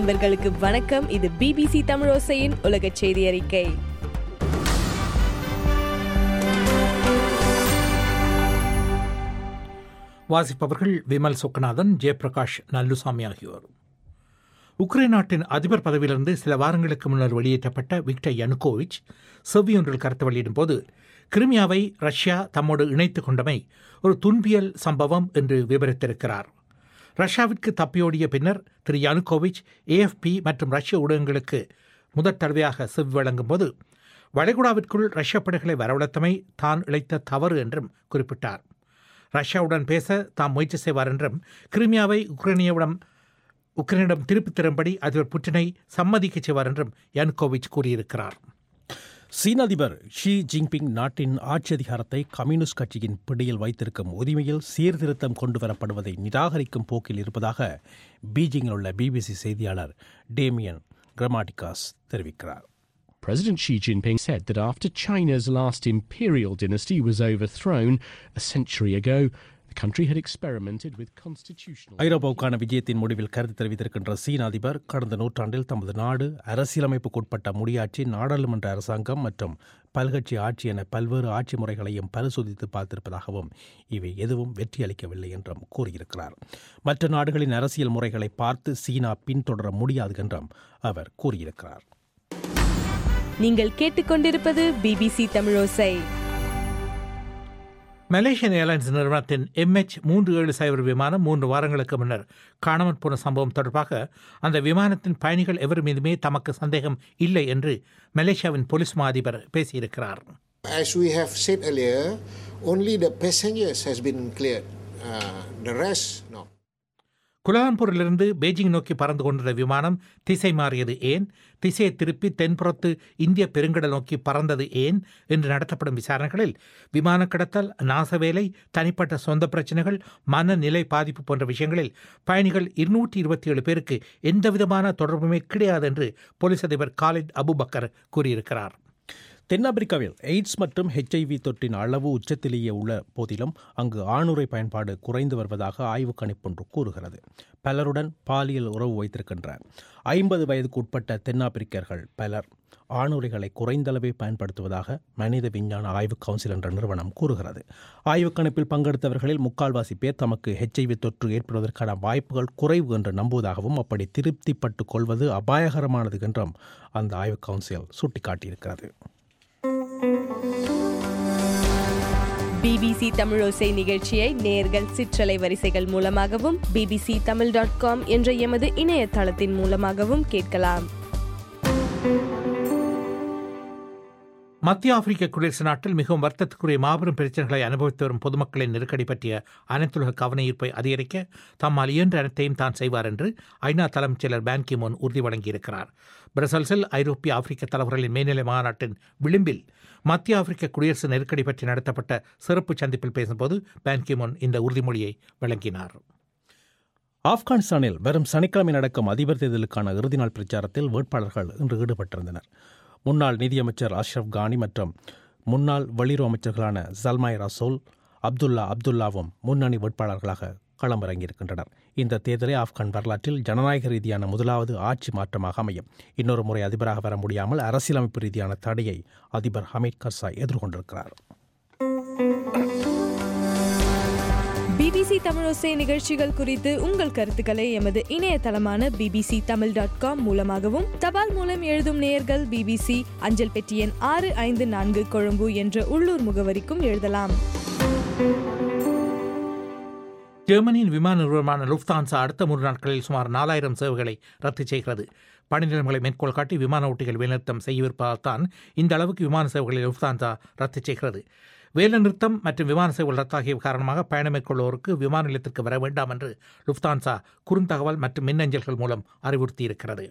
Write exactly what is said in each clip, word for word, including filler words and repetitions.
நண்பர்களுக்கு வணக்கம். இது பிபிசி தமிழோசையின் உலக செய்தி அறிக்கை. வாசிப்பவர்கள் விமல் சொக்கநாதன், ஜெயபிரகாஷ் நல்லுசாமி ஆகியோர். உக்ரைன் நாட்டின் அதிபர் பதவியிலிருந்து சில வாரங்களுக்கு முன்னர் வெளியேற்றப்பட்ட விக்டர் யனுகோவிச் செவ்வியொன்றில் கருத்து வெளியிடும் போது கிரிமியாவை ரஷ்யா தம்மோடு இணைத்துக் கொண்டமை ஒரு துன்பியல் சம்பவம் என்று விவரித்திருக்கிறார். ரஷ்யாவிற்கு தப்பியோடிய பின்னர் திரு யனுகோவிச் ஏஎஃப்பி மற்றும் ரஷ்ய ஊடகங்களுக்கு முதற் தடவையாக செவ்வி வழங்கும் போது வளைகுடாவிற்குள் ரஷ்ய படைகளை வரவழைத்தமை தான் இழைத்த தவறு என்றும் குறிப்பிட்டார். ரஷ்யாவுடன் பேச தாம் முயற்சி செய்வார் என்றும் கிரிமியாவை உக்ரைனியாவிடம் உக்ரைனிடம் திருப்பித் தரும்படி அதிபர் புட்டினை சம்மதிக்க செய்வார் என்றும் யனுகோவிச் கூறியிருக்கிறார். சீன அதிபர் ஷி ஜின்பிங் நாட்டின் ஆட்சி அதிகாரத்தை கம்யூனிஸ்ட் கட்சியின் பிடியில் வைத்திருக்கும் உரிமையில் சீர்திருத்தம் கொண்டுவரப்படுவதை நிராகரிக்கும் போக்கில் இருப்பதாக பீஜிங்கில் உள்ள பிபிசி செய்தியாளர் டேமியன் கிராமாட்டிகாஸ் தெரிவிக்கிறார். President Xi Jinping said that after China's last imperial dynasty was overthrown a century ago, the country had experimented with constitutional... ஐரோப்பாவுக்கான விஜயத்தின் முடிவில் கருத்து தெரிவித்திருக்கின்ற சீன அதிபர் கடந்த நூற்றாண்டில் தமது நாடு அரசியலமைப்புக்குட்பட்ட முடியாட்சி, நாடாளுமன்ற அரசாங்கம் மற்றும் பல்கட்சி ஆட்சி என பல்வேறு ஆட்சி முறைகளையும் பரிசோதித்து பார்த்திருப்பதாகவும் இவை எதுவும் வெற்றியளிக்கவில்லை என்றும் கூறியிருக்கிறார். மற்ற நாடுகளின் அரசியல் முறைகளை பார்த்து சீனா பின்தொடர முடியாது என்றும் அவர் கூறியிருக்கிறார். நீங்கள் கேட்டுக்கொண்டிருப்பது பிபிசி தமிழோசை. மலேசியன் ஏர்லைன்ஸ் நிறுவனத்தின் எம்ஹெச் மூன்று ஏழு சைபர் விமானம் மூன்று வாரங்களுக்கு முன்னர் காணாமற் போன சம்பவம் தொடர்பாக அந்த விமானத்தின் பயணிகள் எவர் மீதுமே தமக்கு சந்தேகம் இல்லை என்று மலேசியாவின் போலீஸ் மா அதிபர் பேசியிருக்கிறார். As we have said earlier, only the passengers has been cleared. Uh, the rest, no. குலாலம்பூரிலிருந்து பெய்ஜிங் நோக்கி பறந்து கொண்டிருந்த விமானம் திசை மாறியது ஏன், திசையை திருப்பி தென்புறத்து இந்திய பெருங்கடல் நோக்கி பறந்தது ஏன் என்று நடத்தப்படும் விசாரணைகளில் விமான கடத்தல், நாசவேலை, தனிப்பட்ட சொந்த பிரச்சனைகள், மனநிலை பாதிப்பு போன்ற விஷயங்களில் பயணிகள் இருநூற்றி இருபத்தி ஏழு பேருக்கு எந்தவிதமான தொடர்புமே கிடையாது என்று போலீஸ் அதிபர் காலித் அபுபக்கர் கூறியிருக்கிறார். தென்னாப்பிரிக்காவில் எய்ட்ஸ் மற்றும் ஹெச்ஐவி தொற்றின் அளவு உச்சத்திலேயே உள்ள போதிலும் அங்கு ஆணுறை பயன்பாடு குறைந்து வருவதாக ஆய்வு கணிப்பொன்று கூறுகிறது. பலருடன் பாலியல் உறவு வைத்திருக்கின்ற ஐம்பது வயதுக்கு உட்பட்ட தென்னாப்பிரிக்கர்கள் பலர் ஆணுரைகளை குறைந்தளவே பயன்படுத்துவதாக மனித விஞ்ஞான ஆய்வு கவுன்சில் என்ற நிறுவனம் கூறுகிறது. ஆய்வு கணிப்பில் பங்கெடுத்தவர்களில் முக்கால்வாசி பேர் தமக்கு ஹெச்ஐவி தொற்று ஏற்படுவதற்கான வாய்ப்புகள் குறைவு என்று நம்புவதாகவும் அப்படி திருப்திப்பட்டுக் கொள்வது அபாயகரமானது என்றும் அந்த ஆய்வு கவுன்சில் சுட்டிக்காட்டியிருக்கிறது. பிபிசி தமிழோசை நிகழ்ச்சியை நேயர்கள் சிற்றலை வரிசைகள் மூலமாகவும் பிபிசி தமிழ் டாட் காம் என்ற எமது இணையதளத்தின் மூலமாகவும் கேட்கலாம். மத்திய ஆப்பிரிக்க குடியரசு நாட்டில் மிகவும் வருத்தத்துக்குரிய மாபெரும் பிரச்சனைகளை அனுபவித்து வரும் பொதுமக்களின் நெருக்கடி பற்றிய அனைத்துலக கவன ஈர்ப்பை அதிகரிக்க தம்மால் இயன்ற அனைத்தையும் தான் செய்வார் என்று ஐநா தலைமைச் செயலர் பான் கி மூன் உறுதி வழங்கியிருக்கிறார். பிரசல்ஸில் ஐரோப்பிய ஆப்பிரிக்க தலைவர்களின் மேல்நிலை மாநாட்டின் விளிம்பில் மத்திய ஆப்பிரிக்க குடியரசு நெருக்கடி பற்றி நடத்தப்பட்ட சிறப்பு சந்திப்பில் பேசும்போது பான் கி மூன் இந்த உறுதிமொழியை வழங்கினார். ஆப்கானிஸ்தானில் வரும் சனிக்கிழமை நடக்கும் அதிபர் தேர்தலுக்கான இறுதி நாள் பிரச்சாரத்தில் வேட்பாளர்கள் இன்று ஈடுபட்டிருந்தனர். முன்னாள் நிதியமைச்சர் அஷ்ரப் கானி மற்றும் முன்னாள் வெளியுறவு அமைச்சர்களான ஜல்மாய் ரசோல், அப்துல்லா அப்துல்லாவும் முன்னணி வேட்பாளர்களாக களமிறங்கியிருக்கின்றனர். இந்த தேர்தலை ஆப்கான் வரலாற்றில் ஜனநாயக ரீதியான முதலாவது ஆட்சி மாற்றமாக அமையும். இன்னொரு முறை அதிபராக வர முடியாமல் அரசியலமைப்பு ரீதியான தடையை அதிபர் ஹமீத் கர்சாய் எதிர்கொண்டிருக்கிறார். பிபிசி தமிழோசை நிகழ்ச்சிகள் குறித்து உங்கள் கருத்துக்களை எமது இணையதளமான பிபிசி தமிழ் டாட் காம் மூலமாகவும், தபால் மூலம் எழுதும் நேயர்கள் பிபிசி அஞ்சல் பெட்டி எண் ஆறு ஐந்து நான்கு கொழும்பு என்ற உள்ளூர் முகவரிக்கும் எழுதலாம். ஜெர்மனியின் விமான நிறுவனமான லுஃப்தான்சா அடுத்த மூன்று நாட்களில் சுமார் நாலாயிரம் சேவைகளை ரத்து செய்கிறது. பணிநிலைமைகளை மேற்கோள் காட்டி விமான ஓட்டிகள் வேலைநிறுத்தம் செய்யவிருப்பதால் தான் இந்த அளவுக்கு விமான சேவைகளை லுஃப்தான்சா ரத்து செய்கிறது. வேலைநிறுத்தம் மற்றும் விமான சேவைகள் ரத்தாகிய காரணமாக பயணம் மேற்கொள்வோருக்கு விமான நிலையத்திற்கு வர வேண்டாம் என்று லுஃப்தான்சா குறுந்தகவல் மற்றும் மின்னஞ்சல்கள் மூலம் அறிவுறுத்தியிருக்கிறது.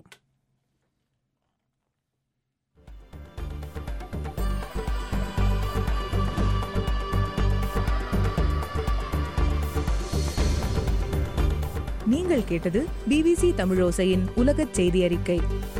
நீங்கள் கேட்டது பிபிசி தமிழோசையின் உலகச் செய்தி அறிக்கை.